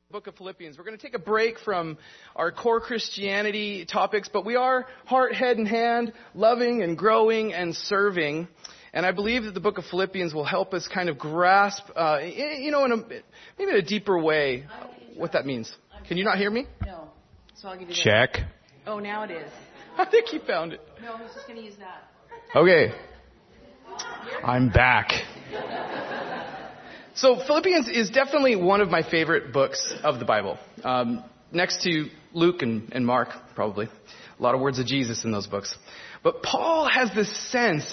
Book of Philippians. We're going to take a break from our core Christianity topics, but we are heart, head, and hand, loving and growing and serving. And I believe that the book of Philippians will help us kind of grasp, maybe in a deeper way, what that means. Can you not hear me? No. So I'll give you Check. that. Oh, now it is. I think you found it. No, I was just going to use that. Okay. I'm back. So Philippians is definitely one of my favorite books of the Bible. Next to Luke and Mark, probably. A lot of words of Jesus in those books. But Paul has this sense,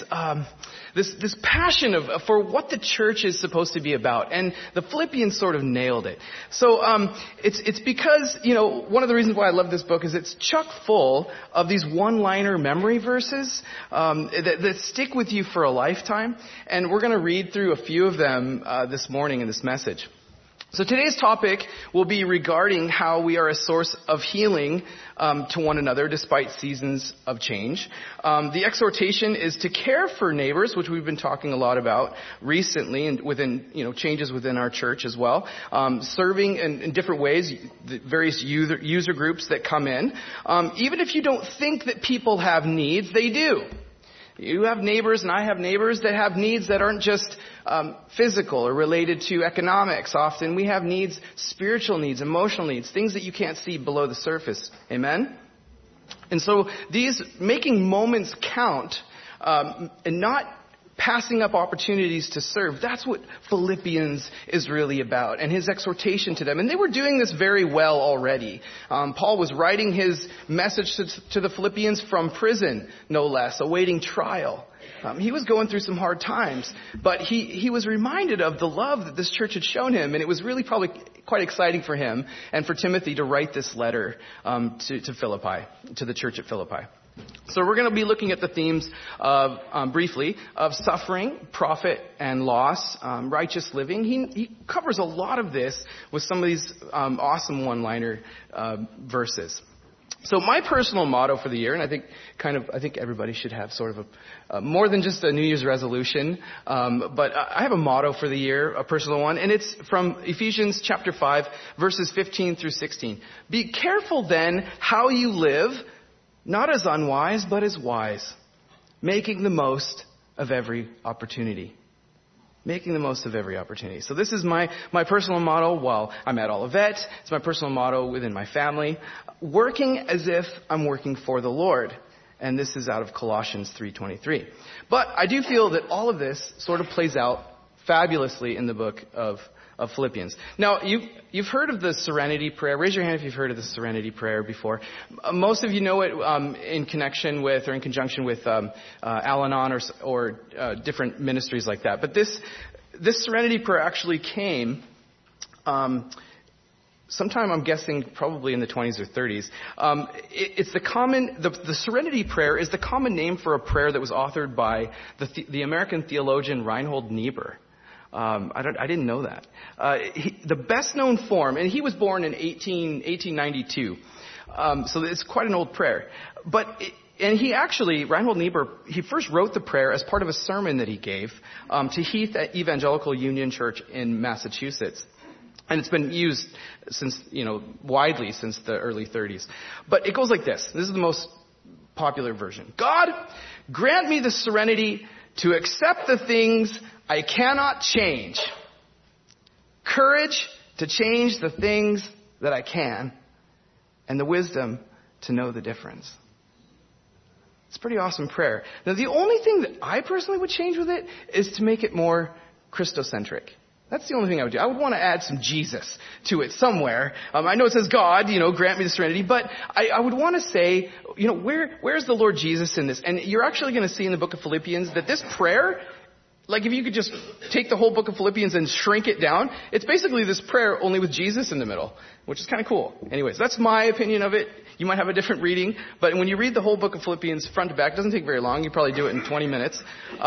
this passion for what the church is supposed to be about. And the Philippians sort of nailed it. So it's because, one of the reasons why I love this book is it's chock full of these one-liner memory verses that stick with you for a lifetime. And we're going to read through a few of them this morning in this message. So today's topic will be regarding how we are a source of healing to one another despite seasons of change. The exhortation is to care for neighbors, which we've been talking a lot about recently, and within changes within our church as well. Serving in different ways, the various user groups that come in. Even if you don't think that people have needs, they do. You have neighbors, and I have neighbors that have needs that aren't just physical or related to economics. Often we have needs, spiritual needs, emotional needs, things that you can't see below the surface. Amen? And so these making moments count and not passing up opportunities to serve, that's what Philippians is really about, and his exhortation to them. And they were doing this very well already. Paul was writing his message to the Philippians from prison, no less, awaiting trial. He was going through some hard times, but he was reminded of the love that this church had shown him, and it was really probably quite exciting for him and for Timothy to write this letter to Philippi, to the church at Philippi. So we're going to be looking at the themes of, briefly, of suffering, profit, and loss, righteous living. He covers a lot of this with some of these awesome one-liner verses. So my personal motto for the year, and I think everybody should have sort of a more than just a New Year's resolution, but I have a motto for the year, a personal one, and it's from Ephesians chapter 5, verses 15 through 16. Be careful then how you live, not as unwise, but as wise, making the most of every opportunity. Making the most of every opportunity. So this is my personal motto while I'm at Olivet. It's my personal motto within my family. Working as if I'm working for the Lord. And this is out of Colossians 3:23. But I do feel that all of this sort of plays out fabulously in the book of Philippians. Now, you've heard of the Serenity Prayer. Raise your hand if you've heard of the Serenity Prayer before. Most of you know it in connection with or in conjunction with Al-Anon or different ministries like that. But this Serenity Prayer actually came sometime, I'm guessing, probably in the 20s or 30s. It's the Serenity Prayer is the common name for a prayer that was authored by the American theologian Reinhold Niebuhr. I didn't know that. The best known form, and he was born in 1892. So it's quite an old prayer. Reinhold Niebuhr, he first wrote the prayer as part of a sermon that he gave to Heath Evangelical Union Church in Massachusetts. And it's been used widely since the early 30s. But it goes like this. This is the most popular version. God, grant me the serenity to accept the things I cannot change. Courage to change the things that I can. And the wisdom to know the difference. It's a pretty awesome prayer. Now, the only thing that I personally would change with it is to make it more Christocentric. That's the only thing I would do. I would want to add some Jesus to it somewhere. I know it says God, grant me the serenity, but I would want to say, where's the Lord Jesus in this? And you're actually going to see in the book of Philippians that this prayer, like if you could just take the whole book of Philippians and shrink it down, it's basically this prayer only with Jesus in the middle, which is kind of cool. Anyways, that's my opinion of it. You might have a different reading, but when you read the whole book of Philippians front to back, it doesn't take very long. You probably do it in 20 minutes.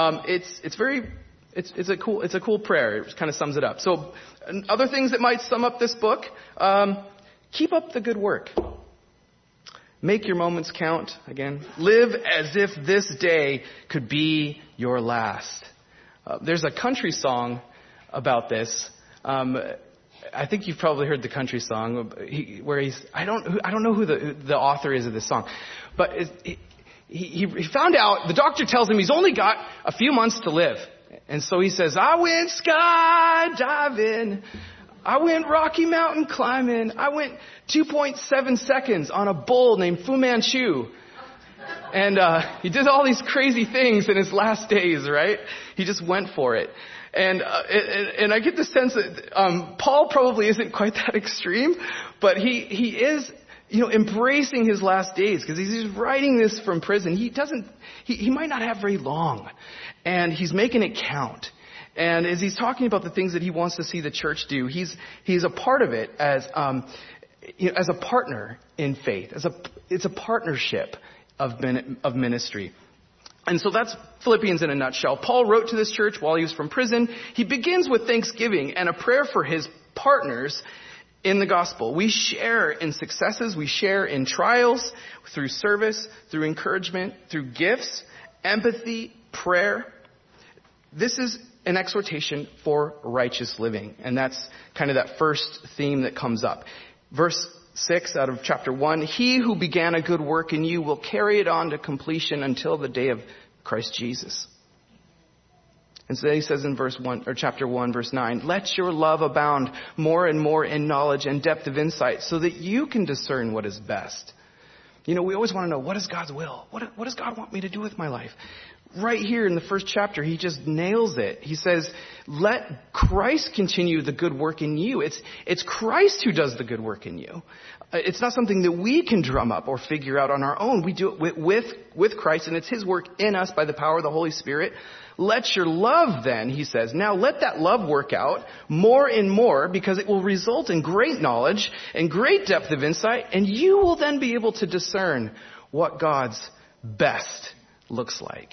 It's a cool prayer. It kind of sums it up. So other things that might sum up this book, keep up the good work. Make your moments count. Again, live as if this day could be your last. There's a country song about this. I think you've probably heard the country song where I don't know who the author is of this song, but he found out, the doctor tells him he's only got a few months to live. And so he says, I went skydiving. I went Rocky Mountain climbing. I went 2.7 seconds on a bull named Fu Manchu. And he did all these crazy things in his last days, right? He just went for it. And I get the sense that Paul probably isn't quite that extreme, but he is, embracing his last days, because he's writing this from prison. He might not have very long, and he's making it count. And as he's talking about the things that he wants to see the church do, he's a part of it as a partner in faith. It's a partnership of ministry. And so that's Philippians in a nutshell. Paul wrote to this church while he was from prison. He begins with thanksgiving and a prayer for his partners in the gospel. We share in successes. We share in trials, through service, through encouragement, through gifts, empathy, prayer. This is an exhortation for righteous living. And that's kind of that first theme that comes up. Verse 6 out of chapter 1, he who began a good work in you will carry it on to completion until the day of Christ Jesus. And so he says in chapter 1, verse 9, let your love abound more and more in knowledge and depth of insight so that you can discern what is best. We always want to know, what is God's will? What does God want me to do with my life? Right here in the first chapter, he just nails it. He says, let Christ continue the good work in you. It's Christ who does the good work in you. It's not something that we can drum up or figure out on our own. We do it with Christ, and it's his work in us by the power of the Holy Spirit. Let your love then, he says, now let that love work out more and more, because it will result in great knowledge and great depth of insight, and you will then be able to discern what God's best looks like.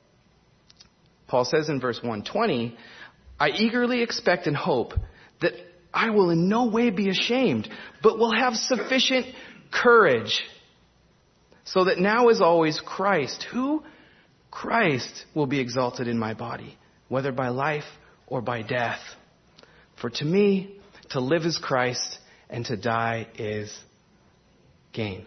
Paul says in verse 120, I eagerly expect and hope that I will in no way be ashamed, but will have sufficient courage, so that now as always Christ will be exalted in my body, whether by life or by death. For to me, to live is Christ, and to die is gain.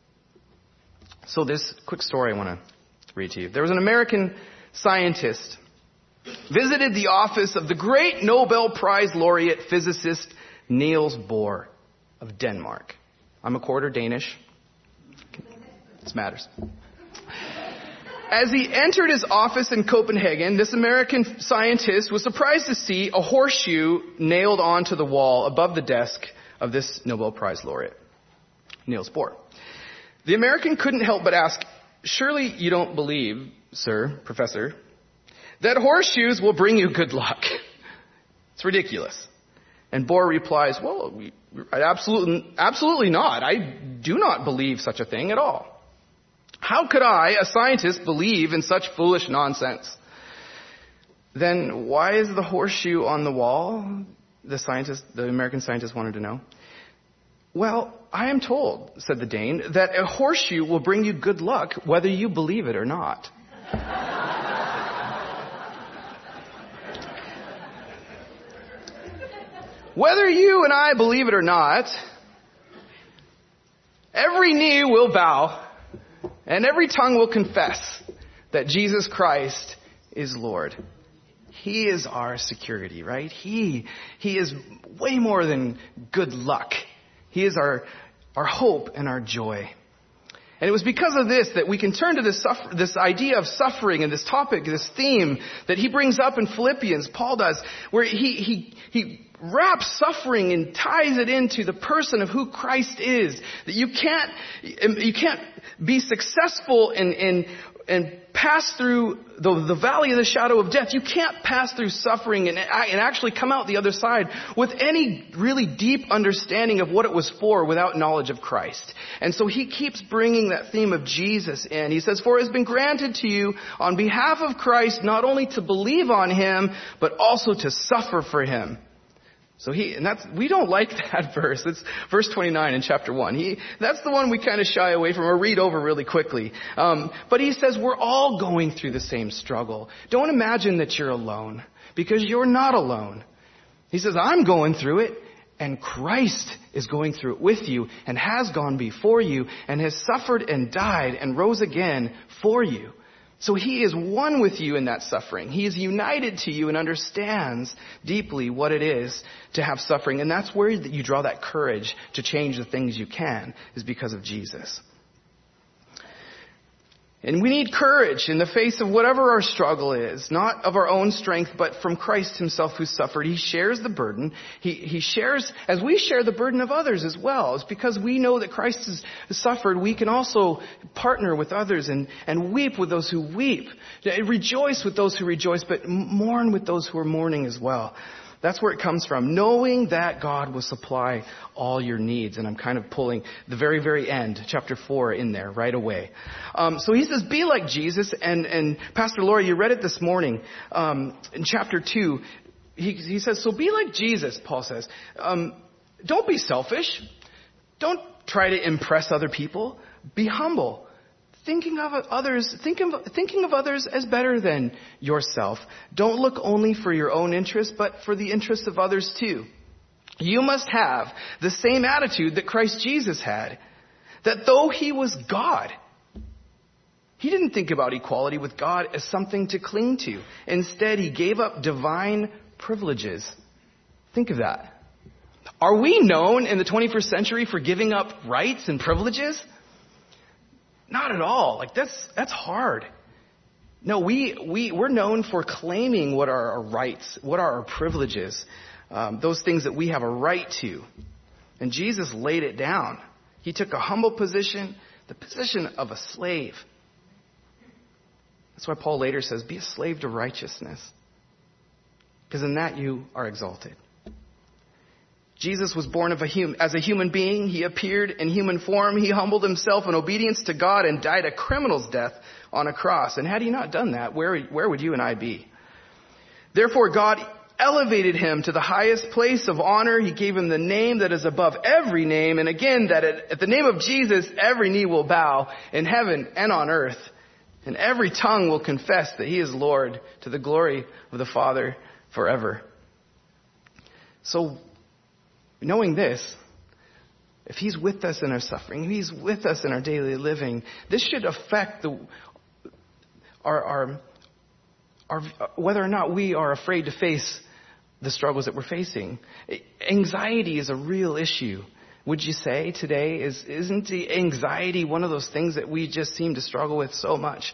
So this quick story I want to read to you. There was an American scientist visited the office of the great Nobel Prize laureate physicist Niels Bohr of Denmark. I'm a quarter Danish. This matters. As he entered his office in Copenhagen, this American scientist was surprised to see a horseshoe nailed onto the wall above the desk of this Nobel Prize laureate, Niels Bohr. The American couldn't help but ask, surely you don't believe, sir, professor, that horseshoes will bring you good luck? It's ridiculous. And Bohr replies, well, absolutely not. I do not believe such a thing at all. How could I, a scientist, believe in such foolish nonsense? Then why is the horseshoe on the wall? The American scientist wanted to know. Well, I am told, said the Dane, that a horseshoe will bring you good luck whether you believe it or not. Whether you and I believe it or not, every knee will bow and every tongue will confess that Jesus Christ is Lord. He is our security, right? He is way more than good luck. He is our hope and our joy. And it was because of this that we can turn to this idea of suffering and this topic, this theme that he brings up in Philippians, Paul does, where he wraps suffering and ties it into the person of who Christ is. That you can't be successful and pass through the valley of the shadow of death. You can't pass through suffering and actually come out the other side with any really deep understanding of what it was for without knowledge of Christ. And so he keeps bringing that theme of Jesus in. He says, for it has been granted to you on behalf of Christ not only to believe on him, but also to suffer for him. So we don't like that verse. It's verse 29 in chapter 1. That's the one we kind of shy away from or read over really quickly. But he says we're all going through the same struggle. Don't imagine that you're alone, because you're not alone. He says, I'm going through it, And Christ is going through it with you and has gone before you and has suffered and died and rose again for you. So he is one with you in that suffering. He is united to you and understands deeply what it is to have suffering. And that's where you draw that courage to change the things you can, is because of Jesus. And we need courage in the face of whatever our struggle is, not of our own strength, but from Christ himself who suffered. He shares the burden. He shares, as we share the burden of others as well. It's because we know that Christ has suffered, we can also partner with others and weep with those who weep. Rejoice with those who rejoice, but mourn with those who are mourning as well. That's where it comes from, knowing that God will supply all your needs. And I'm kind of pulling the very, very end, chapter 4, in there right away. So he says, be like Jesus. And Pastor Laura, you read it this morning in chapter 2. He says, so be like Jesus, Paul says. Don't be selfish. Don't try to impress other people. Be humble. Thinking of others as better than yourself. Don't look only for your own interest, but for the interest of others too. You must have the same attitude that Christ Jesus had. That though he was God, he didn't think about equality with God as something to cling to. Instead, he gave up divine privileges. Think of that. Are we known in the 21st century for giving up rights and privileges? Not at all. Like that's hard. No, we're known for claiming what are our rights, what are our privileges, those things that we have a right to. And Jesus laid it down. He took a humble position, the position of a slave. That's why Paul later says, be a slave to righteousness. Because in that you are exalted. Jesus was born as a human being. He appeared in human form. He humbled himself in obedience to God and died a criminal's death on a cross. And had he not done that, where would you and I be? Therefore, God elevated him to the highest place of honor. He gave him the name that is above every name. And again, that at the name of Jesus, every knee will bow in heaven and on earth. And every tongue will confess that he is Lord, to the glory of the Father forever. So, knowing this, if he's with us in our suffering, if he's with us in our daily living, this should affect our whether or not we are afraid to face the struggles that we're facing. Anxiety is a real issue. Would you say today? Isn't the anxiety one of those things that we just seem to struggle with so much?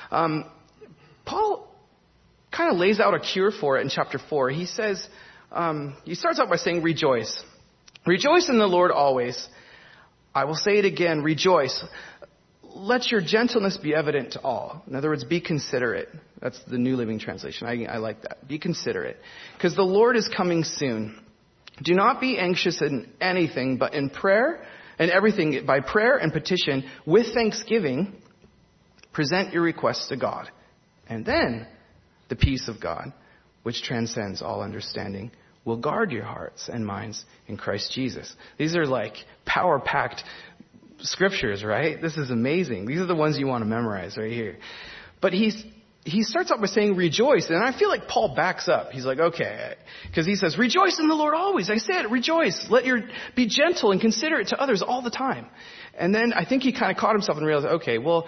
Paul kind of lays out a cure for it in chapter 4. He says, he starts out by saying, rejoice. Rejoice in the Lord always. I will say it again, rejoice. Let your gentleness be evident to all. In other words, be considerate. That's the New Living Translation. I like that. Be considerate. Because the Lord is coming soon. Do not be anxious in anything, but in prayer and everything, by prayer and petition, with thanksgiving, present your requests to God. And then the peace of God, which transcends all understanding, will guard your hearts and minds in Christ Jesus. These are like power-packed scriptures, right? This is amazing. These are the ones you want to memorize right here. But he starts off by saying rejoice. And I feel like Paul backs up. He's like, okay. Because he says, rejoice in the Lord always. I said, rejoice. Be gentle and considerate to others all the time. And then I think he kind of caught himself and realized, okay, well,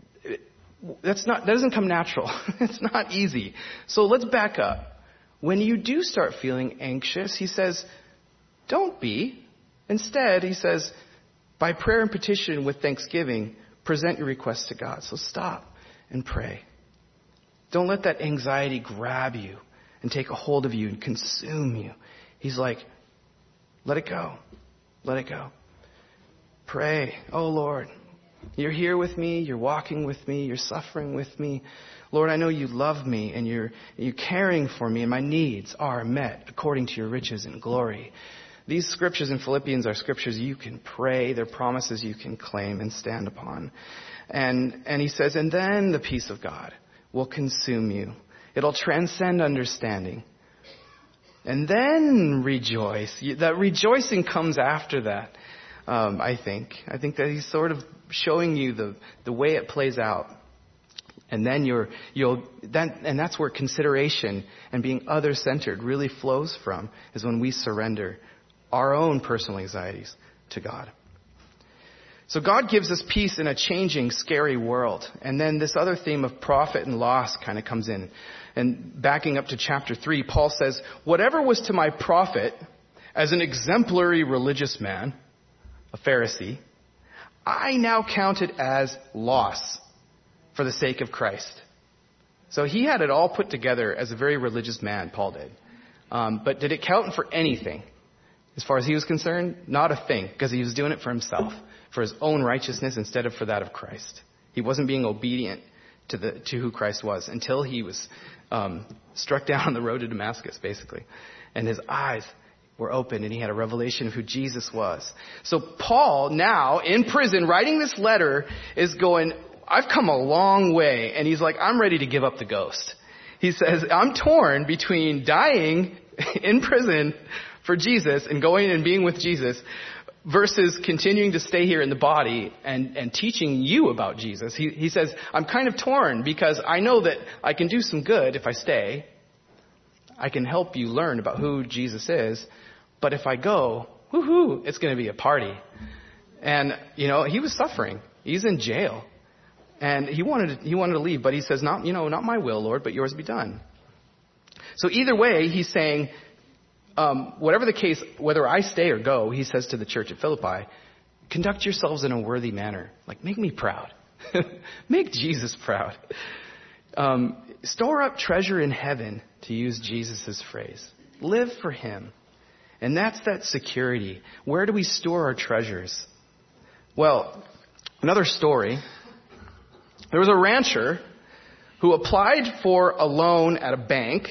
that doesn't come natural. It's not easy. So let's back up. When you do start feeling anxious, he says, don't be. Instead, he says, by prayer and petition with thanksgiving, present your requests to God. So stop and pray. Don't let that anxiety grab you and take a hold of you and consume you. He's like, let it go. Let it go. Pray. Oh, Lord, you're here with me. You're walking with me. You're suffering with me. Lord, I know you love me and you're caring for me and my needs are met according to your riches and glory. These scriptures in Philippians are scriptures you can pray. They're promises you can claim and stand upon. And he says, and then the peace of God will consume you. It'll transcend understanding. And then rejoice. That rejoicing comes after that, I think. I think that he's sort of showing you the way it plays out. And then and that's where consideration and being other-centered really flows from, is when we surrender our own personal anxieties to God. So God gives us peace in a changing, scary world. And then this other theme of profit and loss kind of comes in. And backing up to chapter 3, Paul says, whatever was to my profit as an exemplary religious man, a Pharisee, I now count it as loss for the sake of Christ. So he had it all put together as a very religious man, Paul did. But did it count for anything? As far as he was concerned, not a thing, because he was doing it for himself, for his own righteousness instead of for that of Christ. He wasn't being obedient to who Christ was until he was struck down on the road to Damascus, basically. And his eyes were open and he had a revelation of who Jesus was. So Paul, now in prison, writing this letter, is going, I've come a long way. And he's like, I'm ready to give up the ghost. He says, I'm torn between dying in prison for Jesus and going and being with Jesus versus continuing to stay here in the body and teaching you about Jesus. He says, I'm kind of torn because I know that I can do some good if I stay. I can help you learn about who Jesus is. But if I go, woohoo, it's going to be a party. And, he was suffering. He's in jail. And he wanted to leave, but he says, not my will, Lord, but yours be done. So either way, he's saying, whatever the case, whether I stay or go, he says to the church at Philippi, conduct yourselves in a worthy manner. Like, make me proud. Make Jesus proud. Store up treasure in heaven, to use Jesus' phrase. Live for him. And that's that security. Where do we store our treasures? Well, another story. There was a rancher who applied for a loan at a bank.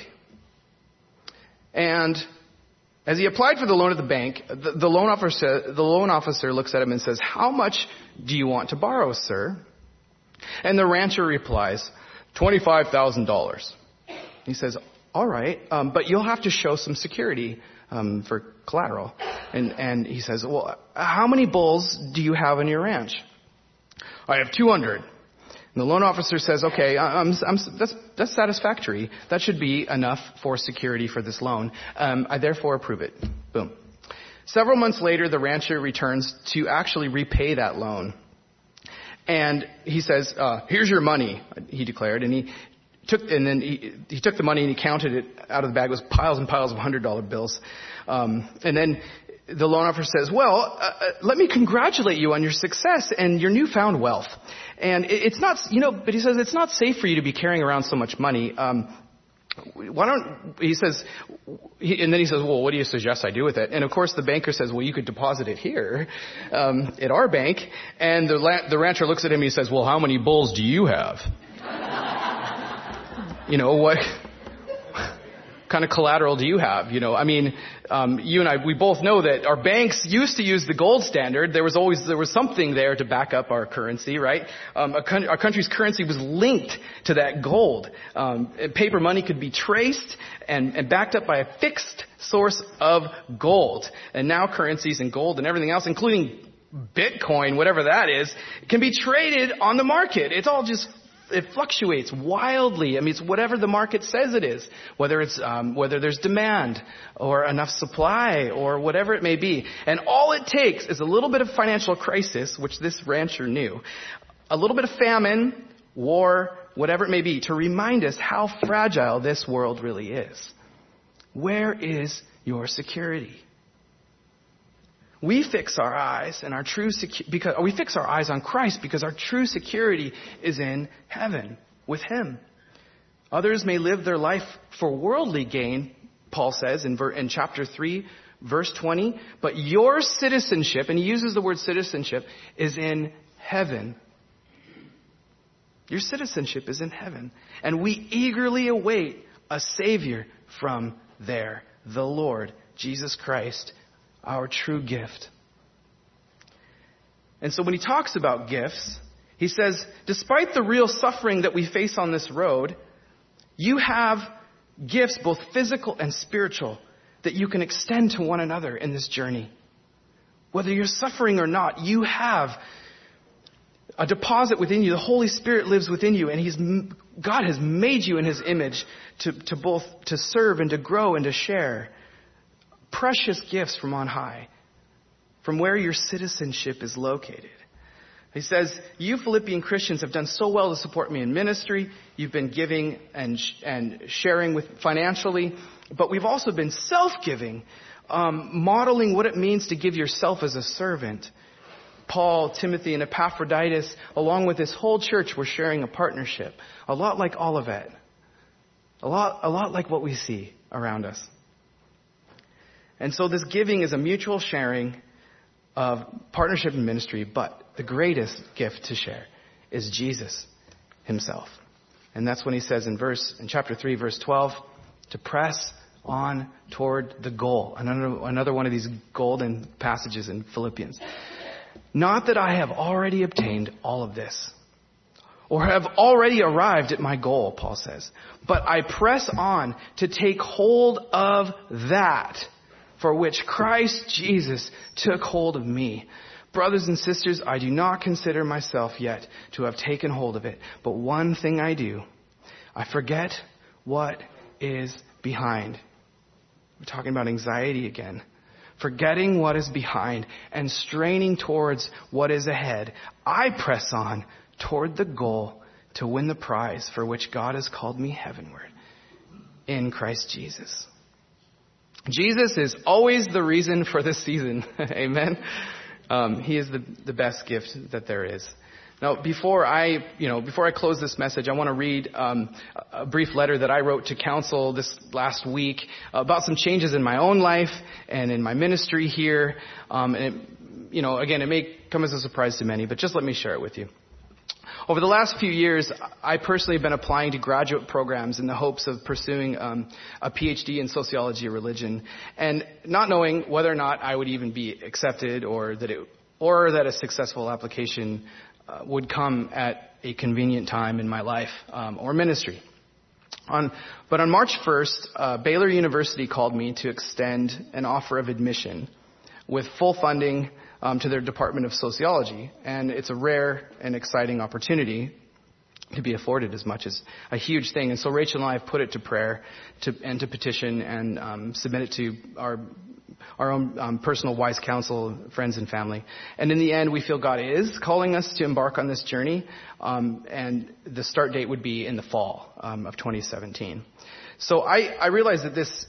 And as he applied for the loan at the bank, the loan officer looks at him and says, how much do you want to borrow, sir? And the rancher replies, $25,000. He says, all right, but you'll have to show some security for collateral. And he says, well, how many bulls do you have in your ranch? I have 200. And the loan officer says, okay, that's satisfactory. That should be enough for security for this loan. I therefore approve it. Boom. Several months later, the rancher returns to actually repay that loan. And he says, here's your money, he declared. And he took the money and he counted it out of the bag. It was piles and piles of $100 bills. And then the loan officer says, well, let me congratulate you on your success and your newfound wealth. And it's not, but he says, it's not safe for you to be carrying around so much money. He says, well, what do you suggest I do with it? And of course the banker says, well, you could deposit it here, at our bank. And the rancher looks at him and he says, well, how many bulls do you have? What kind of collateral do you have? You and I, we both know that our banks used to use the gold standard. There was something there to back up our currency, right? Our country's currency was linked to that gold. Paper money could be traced and backed up by a fixed source of gold. And now currencies and gold and everything else, including Bitcoin, whatever that is, can be traded on the market. It fluctuates wildly. It's whatever the market says it is, whether there's demand or enough supply or whatever it may be. And all it takes is a little bit of financial crisis, which this rancher knew, a little bit of famine, war, whatever it may be, to remind us how fragile this world really is. Where is your security? We fix our eyes and we fix our eyes on Christ because our true security is in heaven with him. Others may live their life for worldly gain, Paul says in chapter 3, verse 20, but your citizenship, and he uses the word citizenship, is in heaven. Your citizenship is in heaven. And we eagerly await a Savior from there, the Lord Jesus Christ, our true gift. And so when he talks about gifts, he says, despite the real suffering that we face on this road, you have gifts, both physical and spiritual, that you can extend to one another in this journey. Whether you're suffering or not, you have a deposit within you. The Holy Spirit lives within you, and God has made you in his image to both to serve and to grow and to share. precious gifts from on high, from where your citizenship is located. He says, you Philippian Christians have done so well to support me in ministry. You've been giving and sharing with financially, but we've also been self-giving, modeling what it means to give yourself as a servant. Paul, Timothy, and Epaphroditus, along with this whole church, were sharing a partnership. A lot like Olivet. A lot like what we see around us. And so this giving is a mutual sharing of partnership and ministry, but the greatest gift to share is Jesus himself. And that's when he says in chapter 3, verse 12, to press on toward the goal. Another one of these golden passages in Philippians. Not that I have already obtained all of this, or have already arrived at my goal, Paul says, but I press on to take hold of that for which Christ Jesus took hold of me. Brothers and sisters, I do not consider myself yet to have taken hold of it, but one thing I do, I forget what is behind. We're talking about anxiety again. Forgetting what is behind and straining towards what is ahead, I press on toward the goal to win the prize for which God has called me heavenward in Christ Jesus. Jesus is always the reason for this season. Amen. He is the best gift that there is. Now, before I close this message, I want to read a brief letter that I wrote to council this last week about some changes in my own life and in my ministry here. And it may come as a surprise to many, but just let me share it with you. Over the last few years, I personally have been applying to graduate programs in the hopes of pursuing a PhD in sociology or religion, and not knowing whether or not I would even be accepted or that a successful application would come at a convenient time in my life or ministry. But on March 1st, Baylor University called me to extend an offer of admission with full funding to their Department of Sociology. And it's a rare and exciting opportunity to be afforded as much as a huge thing. And so Rachel and I have put it to prayer and to petition and submit it to our own personal wise counsel, friends and family. And in the end, we feel God is calling us to embark on this journey. And the start date would be in the fall of 2017. So I realize that this,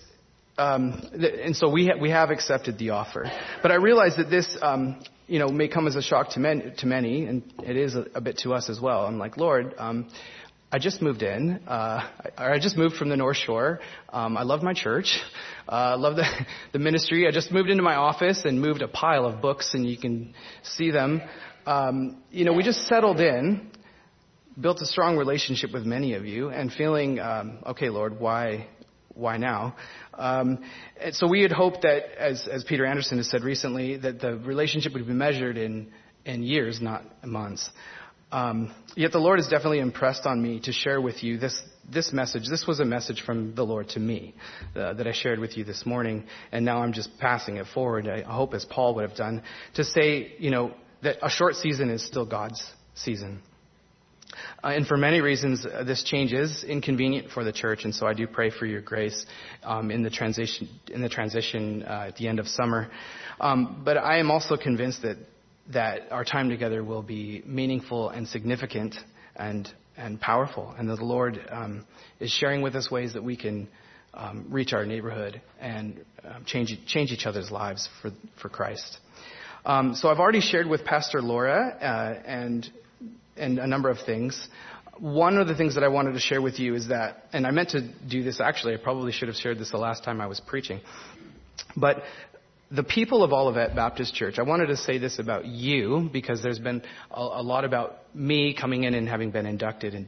and so we have accepted the offer. But I realize that this, may come as a shock to many, and it is a bit to us as well. I'm like, Lord, I just moved in. I just moved from the North Shore. I love my church. I love the ministry. I just moved into my office and moved a pile of books, and you can see them. We just settled in, built a strong relationship with many of you, and feeling, okay, Lord, why now? And so we had hoped that, as Peter Anderson has said recently, that the relationship would be measured in years, not months. Yet the Lord has definitely impressed on me to share with you this message. This was a message from the Lord to me that I shared with you this morning, and now I'm just passing it forward. I hope, as Paul would have done, to say, that a short season is still God's season. And for many reasons, this change is inconvenient for the church, and so I do pray for your grace in the transition at the end of summer. But I am also convinced that our time together will be meaningful and significant and powerful, and that the Lord is sharing with us ways that we can reach our neighborhood and change each other's lives for Christ. So I've already shared with Pastor Laura and a number of things. One of the things that I wanted to share with you is that, and I meant to do this actually, I probably should have shared this the last time I was preaching, but the people of Olivet Baptist Church, I wanted to say this about you, because there's been a lot about me coming in and having been inducted,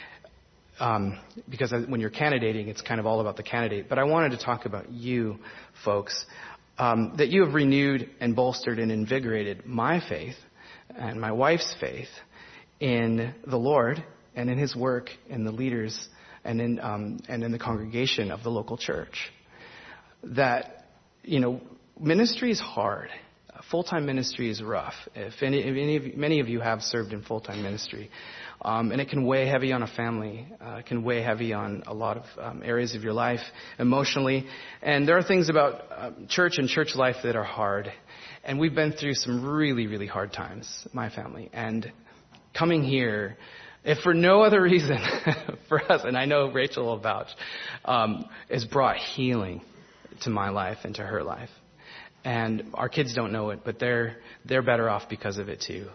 and because when you're candidating, it's kind of all about the candidate. But I wanted to talk about you, folks, that you have renewed and bolstered and invigorated my faith and my wife's faith in the Lord and in His work and the leaders and in the congregation of the local church. That, ministry is hard. full-time ministry is rough. Many of you have served in full-time ministry, and it can weigh heavy on a family. It can weigh heavy on a lot of areas of your life emotionally. And there are things about church and church life that are hard. And we've been through some really, really hard times, my family. And coming here, if for no other reason for us, and I know Rachel will vouch, has brought healing to my life and to her life. And our kids don't know it, but they're better off because of it too.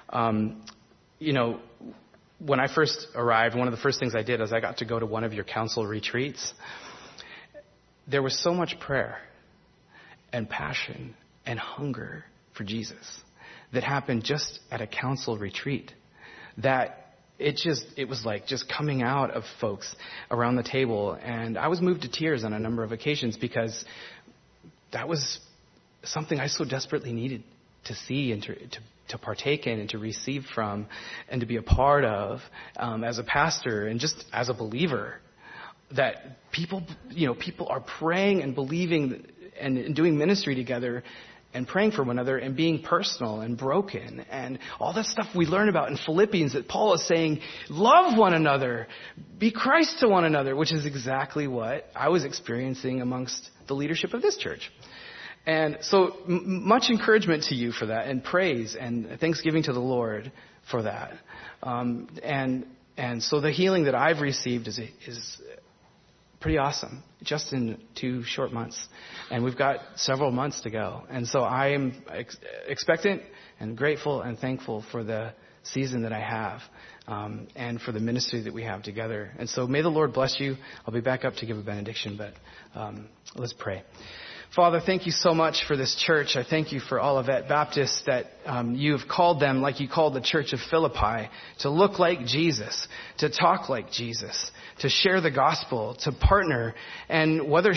When I first arrived, one of the first things I did was I got to go to one of your council retreats. There was so much prayer and passion and hunger for Jesus that happened just at a council retreat that it was like just coming out of folks around the table. And I was moved to tears on a number of occasions because that was something I so desperately needed to see and to partake in and to receive from and to be a part of as a pastor and just as a believer. That people are praying and believing and doing ministry together and praying for one another and being personal and broken and all that stuff we learn about in Philippians that Paul is saying, love one another, be Christ to one another, which is exactly what I was experiencing amongst the leadership of this church. And so much encouragement to you for that and praise and thanksgiving to the Lord for that. And so the healing that I've received is pretty awesome, just in 2 short months. And we've got several months to go. And so I am expectant and grateful and thankful for the season that I have and for the ministry that we have together. And so may the Lord bless you. I'll be back up to give a benediction, but let's pray. Father, thank you so much for this church. I thank you for Olivet Baptist that you have called them like you called the church of Philippi to look like Jesus, to talk like Jesus, to share the gospel, to partner. And whether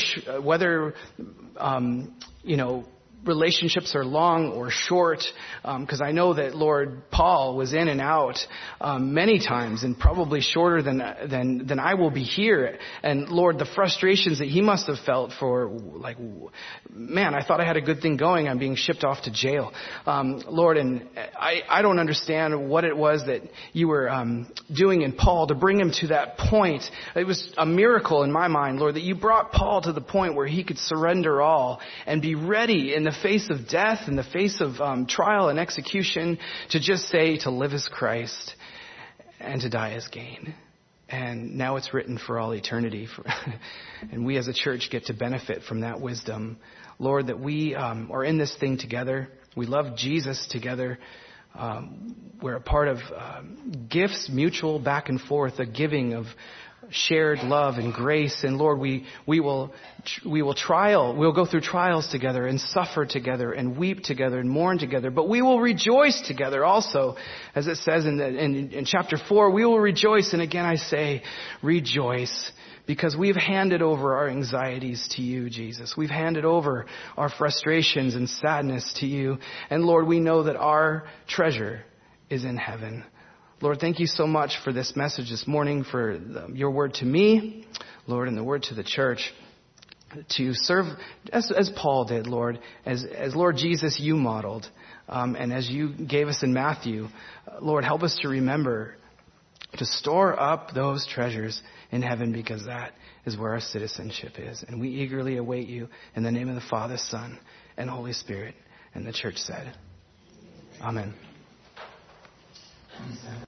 relationships are long or short, because I know that Lord Paul was in and out many times and probably shorter than I will be here. And Lord, the frustrations that he must have felt for I thought I had a good thing going. I'm being shipped off to jail. Lord, and I don't understand what it was that you were doing in Paul to bring him to that point. It was a miracle in my mind, Lord, that you brought Paul to the point where he could surrender all and be ready in the face of death, in the face of trial and execution, to just say to live as Christ and to die as gain. And now it's written for all eternity. And we as a church get to benefit from that wisdom. Lord, that we are in this thing together. We love Jesus together. We're a part of gifts, mutual back and forth, a giving of shared love and grace. And Lord, we'll go through trials together and suffer together and weep together and mourn together, but we will rejoice together also. As it says in chapter 4, we will rejoice. And again, I say rejoice, because we've handed over our anxieties to you, Jesus. We've handed over our frustrations and sadness to you. And Lord, we know that our treasure is in heaven. Lord, thank you so much for this message this morning, for your word to me, Lord, and the word to the church, to serve as Paul did, Lord, as Lord Jesus you modeled, and as you gave us in Matthew. Lord, help us to remember to store up those treasures in heaven, because that is where our citizenship is. And we eagerly await you in the name of the Father, Son, and Holy Spirit. And the church said, Amen.